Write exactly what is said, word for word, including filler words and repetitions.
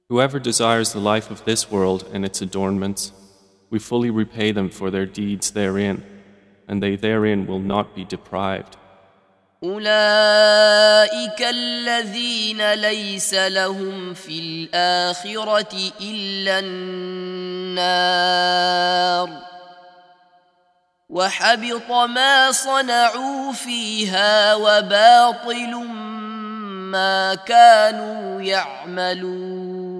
Whoever desires the life of this world and its adornments, we fully repay them for their deeds therein, and they therein will not be deprived. أولئك الذين ليس لهم في الآخرة إلا النار وحبط ما صنعوا فيها وباطل ما كانوا يعملون